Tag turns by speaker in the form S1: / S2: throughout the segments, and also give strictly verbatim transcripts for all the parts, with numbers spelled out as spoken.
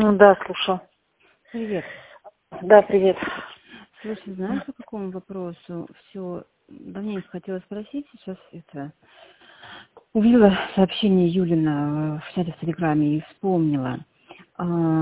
S1: Да, слушаю.
S2: Привет.
S1: Да, привет.
S2: Слушай, знаешь, по какому вопросу? Все, давненько хотела спросить, сейчас это... Увидела сообщение Юлина в чате в Телеграме и вспомнила. А,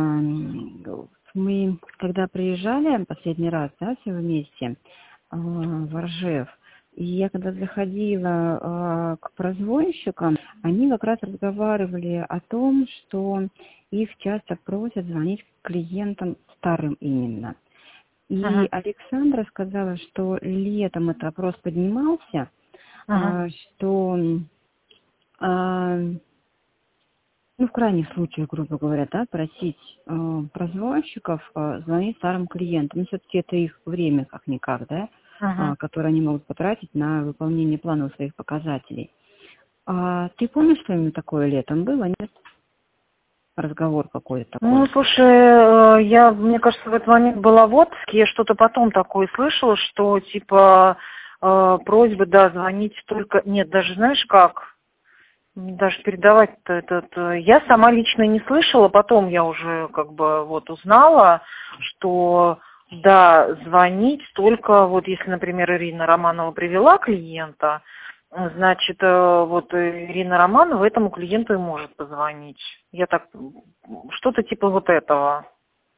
S2: Мы, когда приезжали последний раз, да, все вместе, а, в Ржев, и я когда заходила а, к прозвонщикам, они как раз разговаривали о том, что их часто просят звонить клиентам старым именно. И
S1: Ага,
S2: Александра сказала, что летом этот вопрос поднимался,
S1: ага.
S2: а, что, а, ну, в крайних случаях, грубо говоря, да, просить а, прозвонщиков а, звонить старым клиентам. Ну, все-таки это их время, как-никак, да, а,
S1: Ага.
S2: которое они могут потратить на выполнение планов своих показателей. А ты помнишь, что именно такое летом было, нет? Разговор какой-то
S1: Ну,
S2: такой.
S1: слушай, э, я, мне кажется, в этот момент была в отпуске, я что-то потом такое слышала, что, типа, э, просьбы, да, звонить только... Нет, даже знаешь как? Мне даже передавать-то этот... э, Я сама лично не слышала, потом я уже, как бы, вот, узнала, что, да, звонить только, вот, если, например, Ирина Романова привела клиента, значит, э, вот Ирина Романова этому клиенту и может позвонить. Я так, что-то типа вот этого.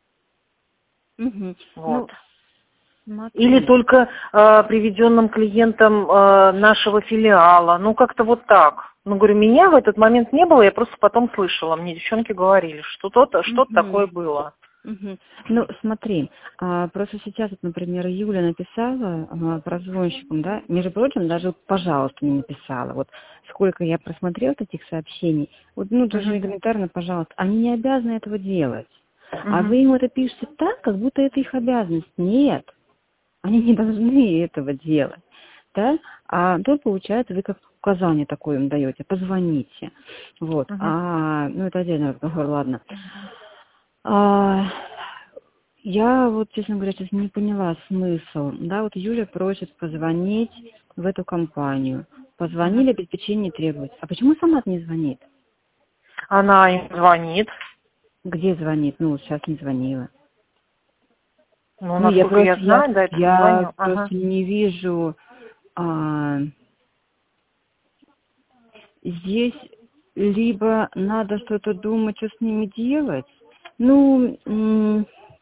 S2: Угу.
S1: Вот.
S2: Ну,
S1: Или
S2: смотри.
S1: только э, приведенным клиентам э, нашего филиала. Ну, как-то вот так. Ну, говорю, меня в этот момент не было, я просто потом слышала. Мне девчонки говорили, что что-то, что-то
S2: Угу.
S1: такое было.
S2: Мгм. Ну, смотри, а, просто сейчас, вот, например, Юля написала а, прозвонщикам, да, между прочим, даже вот, пожалуйста, не написала. Вот сколько я просмотрела этих сообщений, вот, ну, даже
S1: Угу.
S2: элементарно, пожалуйста, они не обязаны этого делать. А
S1: Угу.
S2: вы им это пишете так, как будто это их обязанность. Нет, они не должны этого делать, да, а то, получается, вы как указание такое им даете, позвоните, вот,
S1: Угу.
S2: а, ну, это отдельный разговор, ладно. А, я вот, честно говоря, сейчас не поняла смысл. Да, вот Юля просит позвонить в эту компанию.
S1: Угу.
S2: Позвонили, обеспечение требовать. А почему сама не звонит?
S1: Она им звонит.
S2: Где звонит? Ну, вот сейчас не звонила.
S1: Ну,
S2: Ну, я
S1: насколько я
S2: просто, я,
S1: знаю, да, это
S2: я
S1: позвоню. Ага.
S2: просто не вижу а, здесь либо надо что-то думать, что с ними делать. Ну, м,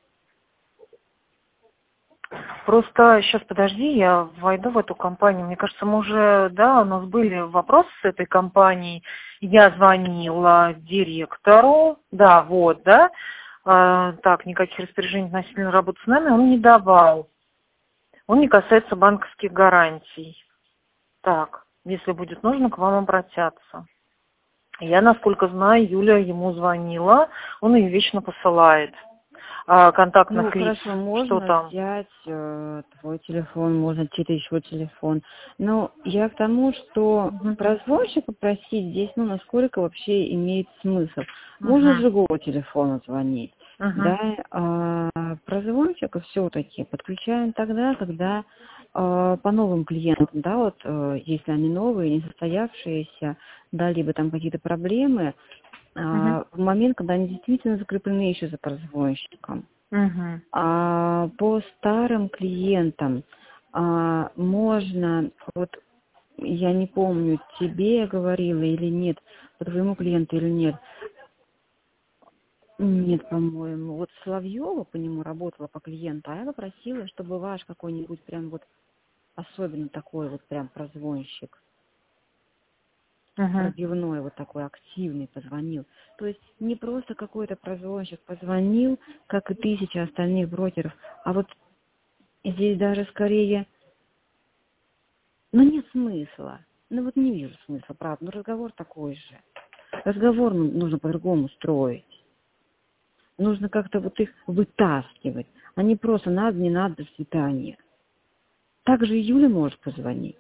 S1: Просто сейчас подожди, я войду в эту компанию. Мне кажется, мы уже, да, у нас были вопросы с этой компанией. Я звонила директору, да, вот, да. А, так, никаких распоряжений относительно работы с нами он не давал. Он не касается банковских гарантий. Так, если будет нужно, к вам обратятся. Я, насколько знаю, Юля ему звонила, он ее вечно посылает. А,
S2: Ну,
S1: контактных лиц,
S2: хорошо,
S1: что
S2: можно
S1: там?
S2: взять э, твой телефон, можно чей-то еще телефон. Но я к тому, что
S1: Угу.
S2: прозвонщика просить здесь, ну, насколько вообще имеет смысл. Можно с
S1: Угу.
S2: другого телефона звонить,
S1: Угу.
S2: да, а прозвонщика все-таки подключаем тогда, когда э, по новым клиентам, да, вот, э, если они новые, не состоявшиеся, да, либо там какие-то проблемы,
S1: Угу.
S2: а, в момент, когда они действительно закреплены еще за прозвонщиком.
S1: Угу.
S2: А по старым клиентам а, можно, вот я не помню, тебе я говорила или нет, по твоему клиенту или нет, нет, по-моему, вот Соловьева по нему работала по клиенту, а я попросила, чтобы ваш какой-нибудь прям вот особенно такой вот прям прозвонщик,
S1: Угу.
S2: пробивной вот такой активный позвонил. То есть не просто какой-то прозвонщик позвонил, как и тысяча остальных брокеров, а вот здесь даже скорее, ну нет смысла. Ну вот не вижу смысла, правда. Ну разговор такой же. Разговор ну, нужно по-другому строить. Нужно как-то вот их вытаскивать, а не просто надо, не надо, до свидания. Также и Юля может позвонить.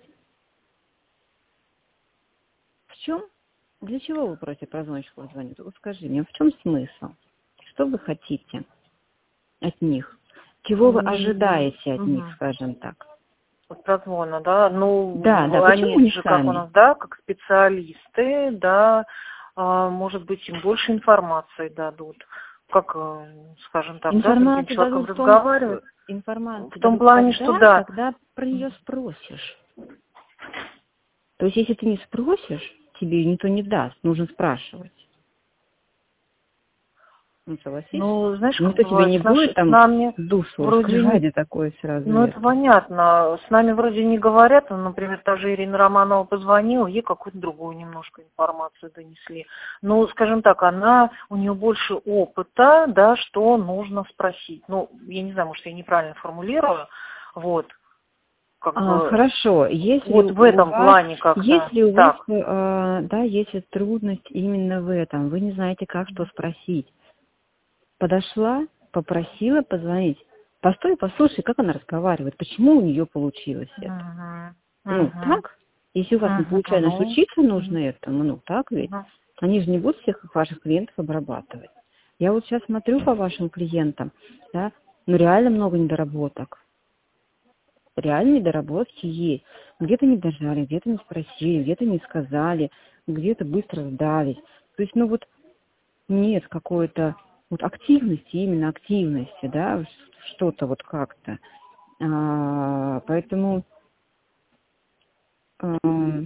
S2: В чем? Для чего вы просите прозвонщиков звонить? Вот скажи мне, в чем смысл? Что вы хотите от них? Чего вы ожидаете от них,
S1: Угу.
S2: скажем так?
S1: От прозвона, да.
S2: Да, да,
S1: Ну,
S2: почему
S1: они
S2: не
S1: же, как у
S2: сами?
S1: нас, да, как специалисты, да, а, может быть, им больше информации дадут. как, э, скажем так, да, с другим
S2: Информацию
S1: человеком
S2: дадут в том,
S1: разговаривать.
S2: информацию
S1: В том
S2: дадут
S1: плане,
S2: тогда,
S1: что да.
S2: когда про нее спросишь. То есть, если ты не спросишь, тебе никто не даст, нужно спрашивать. Ну, согласись?
S1: Ну, знаешь, как
S2: Никто тебе
S1: бывает,
S2: не
S1: с, наши,
S2: будет
S1: с
S2: там
S1: нами
S2: душу
S1: вроде не...
S2: ради такое сразу
S1: Ну, это
S2: это.
S1: понятно. С нами вроде не говорят. Ну, например, та же Ирина Романова позвонила, ей какую-то другую немножко информацию донесли. Ну, скажем так, она, у нее больше опыта, да, что нужно спросить. Ну, я не знаю, может, я неправильно формулирую. Вот, как
S2: А,
S1: бы,
S2: хорошо, если
S1: вот в
S2: у
S1: этом
S2: вас,
S1: плане как-то
S2: если у вас,
S1: так.
S2: э, да, есть трудность именно в этом, вы не знаете, как что спросить. Подошла, попросила позвонить. Постой, послушай, как она разговаривает, почему у нее получилось это.
S1: Угу.
S2: Ну,
S1: Угу.
S2: так? Если у вас не
S1: Угу.
S2: получается
S1: Ну,
S2: учиться нужно этому, ну, так ведь?
S1: угу.
S2: Они же не будут всех ваших клиентов обрабатывать. Я вот сейчас смотрю по вашим клиентам, да, ну, реально много недоработок. Реально недоработки есть. Где-то не дожали, где-то не спросили, где-то не сказали, где-то быстро сдались. То есть, ну, вот нет какой-то вот активности, именно активности, да, что-то вот как-то. А, поэтому а,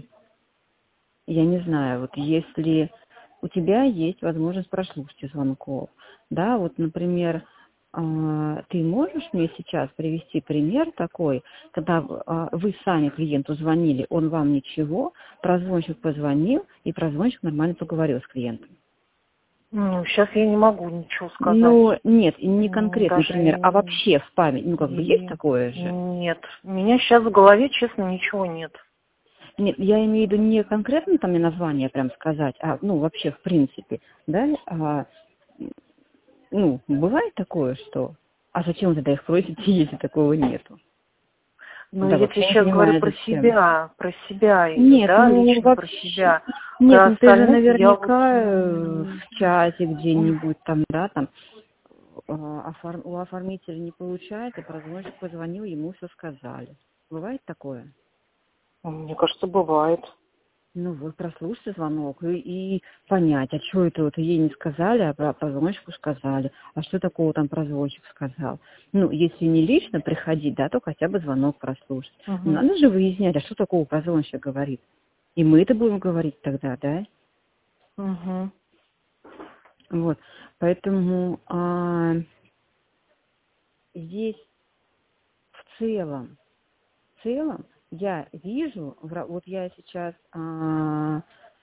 S2: я не знаю, вот если у тебя есть возможность прослушать звонков, да, вот, например, а, ты можешь мне сейчас привести пример такой, когда а, вы сами клиенту звонили, он вам ничего, прозвонщик позвонил, и прозвонщик нормально поговорил с клиентом.
S1: Ну, сейчас я не могу ничего сказать.
S2: Ну, нет, не
S1: М,
S2: конкретный
S1: Даже
S2: пример, а вообще в память, ну, как бы есть
S1: и
S2: такое же?
S1: нет. У меня сейчас в голове, честно, ничего нет.
S2: Нет, я имею в виду не конкретно там мне название прям сказать, а, ну, вообще в принципе, да, а, ну, бывает такое, что, а зачем вы тогда их просите, если такого нету?
S1: Ну,
S2: Да,
S1: я тебе
S2: вообще не
S1: сейчас говорю
S2: понимаю,
S1: про
S2: зачем.
S1: себя, про себя,
S2: Нет,
S1: да,
S2: ну,
S1: лично про
S2: вообще,
S1: себя.
S2: нет,
S1: Про
S2: ну, ты же
S1: остальных я вот...
S2: наверняка э,
S1: м,
S2: в чате где-нибудь там, да, там, э, оформ- у оформителя не получается, прозвонщик позвонил, ему все сказали. Бывает такое?
S1: Мне кажется, бывает.
S2: Ну вот, прослушать звонок и, и понять, а что это вот ей не сказали, а про прозвонщику сказали. А что такого там прозвонщик сказал? Ну, если не лично приходить, да, то хотя бы звонок прослушать.
S1: Угу.
S2: Надо же выяснять, а что такого прозвонщик говорит. И мы это будем говорить тогда, да?
S1: Угу.
S2: Вот. Поэтому а, здесь в целом, в целом я вижу, в ра- вот я сейчас а,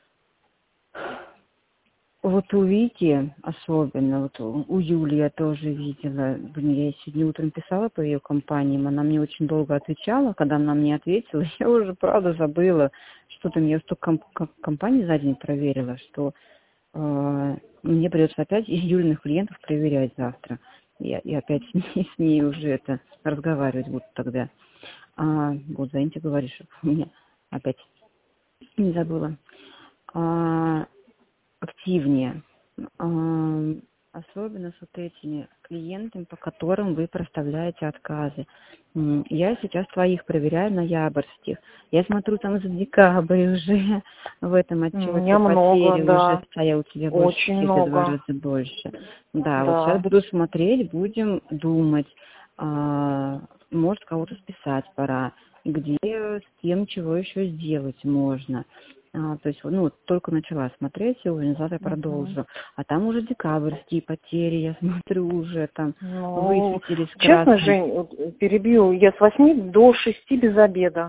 S2: вот у Вики особенно, вот у у Юли я тоже видела, блин, я ей сегодня утром писала по ее компаниям, она мне очень долго отвечала, когда она мне ответила, я уже правда забыла, что там, я столько комп- комп- компаний за день проверила, что э, мне придется опять из Юлиных клиентов проверять завтра. Я, и опять с ней, с ней уже это разговаривать буду тогда. А, вот, Заиньте говоришь, чтобы у меня опять не забыла. А, активнее, Ам, особенно с вот этими клиентами, по которым вы проставляете отказы. М, Я сейчас твоих проверяю, ноябрьских. Я смотрю, там за декабрь уже в этом
S1: У
S2: отчете
S1: меня много,
S2: потери уже
S1: да.
S2: стоял у тебя больше,
S1: Очень
S2: где-то два
S1: много.
S2: раза больше. Да, вот сейчас
S1: Да.
S2: буду смотреть, будем думать, а, может, кого-то списать пора, где, с кем, чего еще сделать можно. А, то есть, ну, только начала смотреть сегодня, завтра
S1: Угу.
S2: продолжу. А там уже декабрьские потери, я смотрю, уже там
S1: Ну,
S2: высветились
S1: честно,
S2: красным.
S1: Жень, вот перебью, я с восьми до шести без обеда.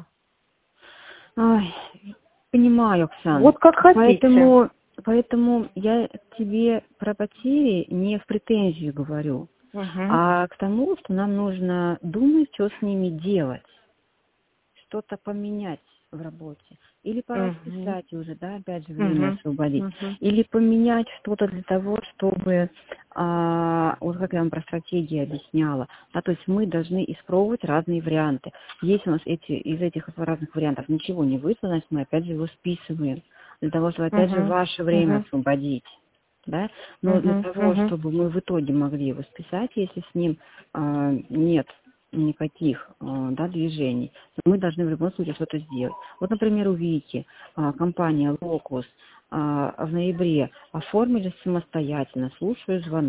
S2: Ай, понимаю, Оксан.
S1: Вот как хотите.
S2: Поэтому, поэтому я тебе про потери не в претензию говорю,
S1: Угу.
S2: а к тому, что нам нужно думать, что с ними делать. Что-то поменять в работе. Или пора
S1: Угу.
S2: списать уже, да, опять же, время
S1: Угу.
S2: освободить.
S1: Угу.
S2: Или поменять что-то для того, чтобы, а, вот как я вам про стратегии объясняла, да, то есть мы должны испробовать разные варианты. Если у нас эти, из этих разных вариантов ничего не вышло, значит, мы опять же его списываем, для того, чтобы опять же
S1: Угу.
S2: ваше время
S1: Угу.
S2: освободить. Да? Но для
S1: Угу.
S2: того,
S1: Угу.
S2: чтобы мы в итоге могли его списать, если с ним а, нет никаких а, да, движений, то мы должны в любом случае что-то сделать. Вот, например, у Вики а, компания Locus а, в ноябре оформили самостоятельно, слушаю звонок.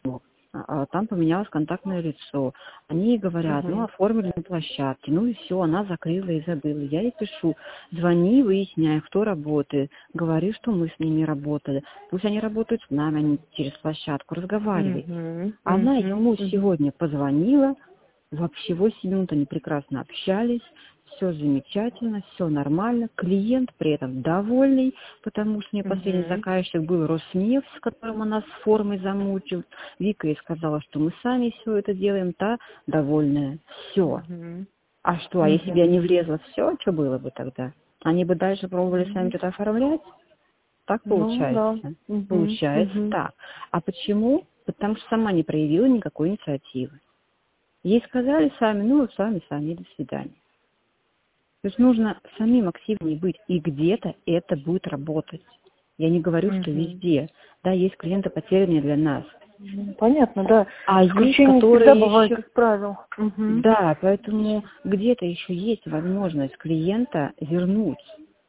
S2: а, там поменялось контактное лицо. Они ей говорят,
S1: Угу.
S2: ну, оформили на площадке, ну и все, она закрыла и забыла. Я ей пишу, звони, выясняй, кто работает, говори, что мы с ними работали. Пусть они работают с нами, они через площадку, разговаривай.
S1: Угу.
S2: Она
S1: Угу.
S2: ему
S1: Угу.
S2: сегодня позвонила, вообще восемь минут они прекрасно общались, все замечательно, все нормально, клиент при этом довольный, потому что у нее последний
S1: Угу.
S2: заказчик был Роснефть, с которым она с формой замучил. Вика ей сказала, что мы сами все это делаем, та довольная. Все.
S1: Угу.
S2: А что, а если бы я не влезла, все, что было бы тогда? Они бы дальше пробовали сами что-то оформлять? Так
S1: Ну да.
S2: получается.
S1: Угу.
S2: Получается
S1: Угу.
S2: так. А почему? Потому что сама не проявила никакой инициативы. Ей сказали сами, ну, сами, сами, до свидания. То есть нужно самим активнее быть, и где-то это будет работать. Я не говорю, что
S1: Угу.
S2: везде. Да, есть клиенты потерянные для нас.
S1: Понятно, да.
S2: А есть,
S1: Исключения
S2: которые
S1: всегда бывают
S2: еще...
S1: из правил. Угу.
S2: Да, поэтому где-то еще есть возможность клиента вернуть.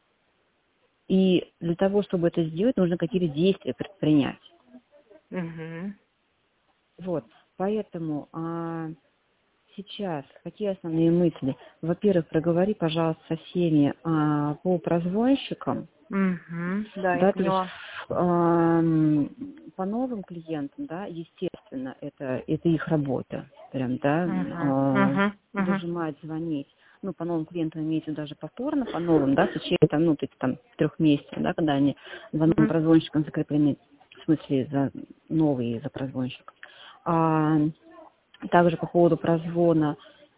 S2: И для того, чтобы это сделать, нужно какие-то действия предпринять.
S1: Угу.
S2: Вот, поэтому а, сейчас какие основные мысли? Во-первых, проговори, пожалуйста, со всеми а, по прозвонщикам.
S1: Угу. Да, я
S2: Да, то есть
S1: поняла.
S2: а, по новым клиентам, да, естественно, это, это их работа. Прям, да,
S1: Угу.
S2: а,
S1: Угу. Угу.
S2: выжимать, звонить. Ну, по новым клиентам имеется даже повторно, по новым, да, в течение там, ну, то есть, там, трех месяцев, да, когда они за новым прозвонщиком закреплены, в смысле, за новые, за прозвонщиком. А, также по поводу прозвона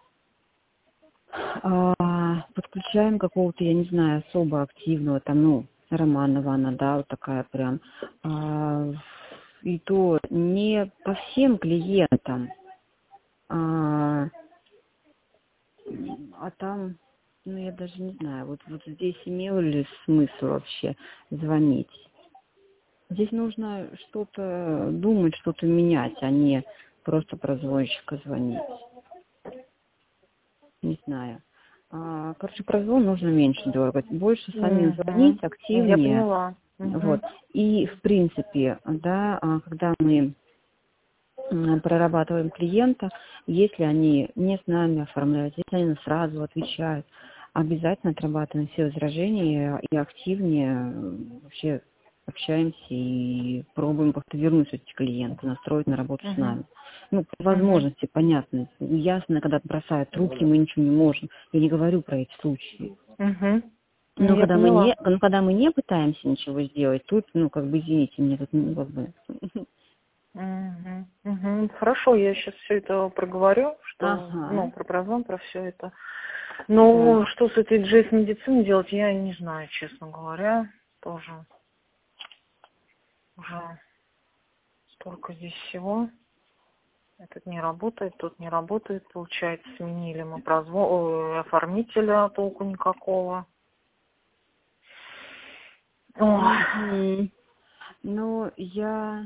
S2: а, подключаем какого-то, я не знаю, особо активного, там, ну, Романова она, да, вот такая прям. А, и то не по всем клиентам, а, а там, ну, я даже не знаю, вот, вот здесь имело ли смысл вообще звонить? Здесь нужно что-то думать, что-то менять, а не просто прозвонщика звонить. Не знаю. А, короче, прозвон нужно меньше дергать, больше самим звонить,
S1: Угу. Я
S2: активнее.
S1: поняла. Угу.
S2: Вот. И, в принципе, да, а, когда мы м, прорабатываем клиента, если они не с нами оформляют, если они сразу отвечают, обязательно отрабатываем все возражения и активнее э, вообще общаемся и пробуем как-то вернуть эти клиенты, настроить на работу с
S1: Угу.
S2: нами. Ну, по возможности, понятно. Ясно, когда бросают трубки, мы ничего не можем. Я не говорю про эти случаи.
S1: Угу.
S2: Но
S1: Я
S2: когда мы
S1: поняла.
S2: не, ну, когда мы не пытаемся ничего сделать, тут, ну, как бы, извините, мне тут, ну, как бы...
S1: Угу. Угу. Хорошо, я сейчас все это проговорю, что,
S2: Ага.
S1: ну, про прозвон, про все это. Ну,
S2: Да.
S1: что с этой джейс-медициной делать, я не знаю, честно говоря. Тоже уже столько здесь всего. Этот не работает, тот не работает. Получается, сменили мы прозвон, ой, оформителя, толку никакого. Ой.
S2: Мгм. Ну, я...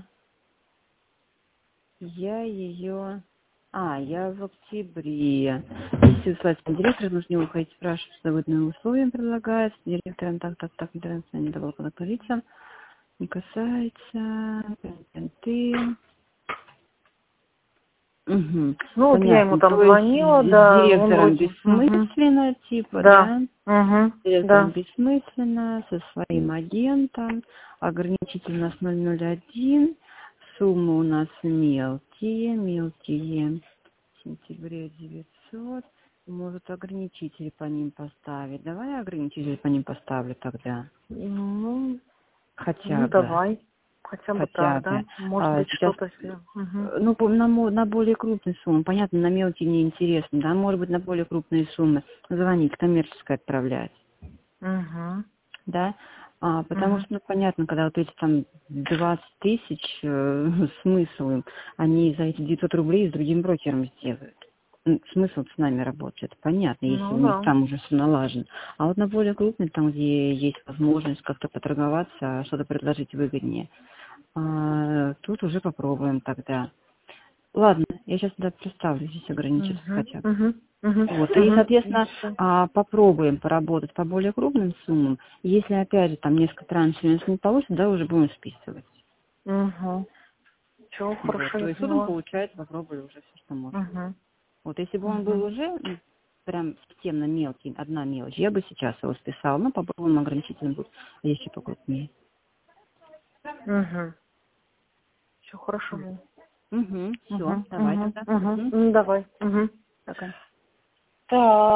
S2: Я ее... А, я в октябре. Если услать директора, нужно уходить, спрашивать, что выгодные условия предлагается. Директором так, так, так, интернет не давал контактным лицам. Не касается. Контенты. Угу.
S1: Ну, вот я ему
S2: Понятно.
S1: там
S2: То есть
S1: звонила,
S2: с
S1: да, он
S2: директором
S1: вроде... Угу.
S2: бессмысленно, типа,
S1: Да.
S2: да?
S1: Угу.
S2: С директором
S1: Да.
S2: бессмысленно, со своим агентом. Ограничитель у нас ноль ноль один. Суммы у нас мелкие, мелкие. В сентябре девятьсот. Может, ограничители по ним поставить. Давай я ограничители по ним поставлю тогда.
S1: Ну,
S2: Хотя
S1: ну
S2: бы.
S1: давай. Хотя бы
S2: Хотя
S1: так, да?
S2: бы.
S1: Может
S2: А,
S1: быть,
S2: сейчас,
S1: что-то... если- Угу.
S2: э, ну, по- на, мо- на более крупные суммы. Понятно, на мелкие не интересно, да? Может быть, на более крупные суммы звонить, коммерческое отправлять.
S1: Угу.
S2: Да, а, потому
S1: Угу.
S2: что, ну, понятно, когда вот эти там двадцать тысяч, э, смысл им, они за эти девятьсот рублей с другим брокером сделают. Ну, смысл с нами работать, это понятно, если у
S1: Ну
S2: них
S1: да.
S2: там уже все налажено. А вот на более крупный, там, где есть возможность как-то поторговаться, что-то предложить выгоднее, а, тут уже попробуем тогда. Ладно, я сейчас тогда представлю здесь ограничитель
S1: Угу.
S2: хотя бы.
S1: Угу. Угу.
S2: Вот. И,
S1: Угу.
S2: соответственно, а, попробуем поработать по более крупным суммам. Если, опять же, там несколько траншей у нас не получится, да, уже будем списывать.
S1: Угу. Все,
S2: Вот.
S1: хорошо,
S2: То
S1: я
S2: есть тут он
S1: поняла.
S2: получает в рубль уже все, что может.
S1: Угу.
S2: Вот если бы он был
S1: Угу.
S2: уже ну, прям системно мелкий, одна мелочь, я бы сейчас его списала, но попробуем ограничительно будет, а еще покрупнее.
S1: Угу. Все хорошо.
S2: Угу, все,
S1: Угу.
S2: давай
S1: Угу.
S2: тогда.
S1: Угу.
S2: Угу.
S1: Ну, давай. Угу.
S2: Пока.
S1: Так.